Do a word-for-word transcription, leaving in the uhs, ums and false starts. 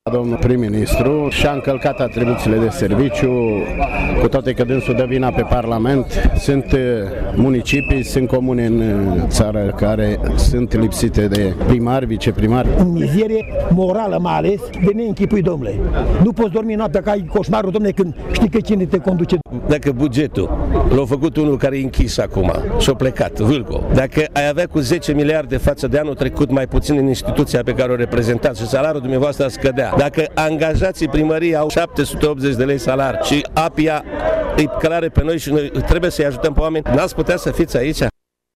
Domnul prim-ministru și-a încălcat atribuțiile de serviciu, cu toate că dânsul dă vina pe Parlament. Sunt municipii, sunt comune în țară care sunt lipsite de primari, viceprimari. În mizerie morală mai ales, de neînchipui, domnule. Nu poți dormi noaptea că ai coșmarul, domnule, când știi că cine te conduce. Dacă bugetul l-a făcut unul care e închis acum și-a plecat, Vâlco, dacă ai avea cu zece miliarde față de anul trecut mai puțin în instituția pe care o reprezentați și salariul dumneavoastră scădea, dacă angajații primăriei au șapte sute optzeci de lei salar și A P I A îi călare pe noi și noi trebuie să-i ajutăm pe oameni, n-ați putea să fiți aici?